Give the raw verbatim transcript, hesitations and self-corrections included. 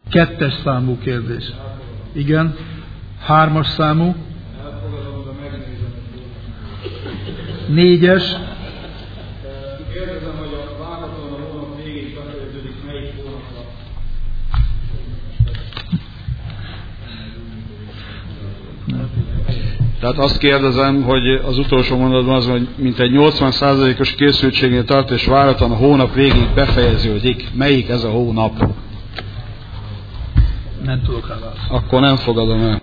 Kettes számú kérdés. Igen. Hármas számú. Négyes. Kérdezem, hogy a váratlan a hónap végéig befejeződik, melyik hónapra? Tehát azt kérdezem, hogy az utolsó mondatban az, hogy mintegy nyolcvan százalékos készültségnél tart, és váratlan a hónap végéig befejeződik. Melyik ez a hónap? Nem tudok rá válaszolni. Akkor nem fogadom el.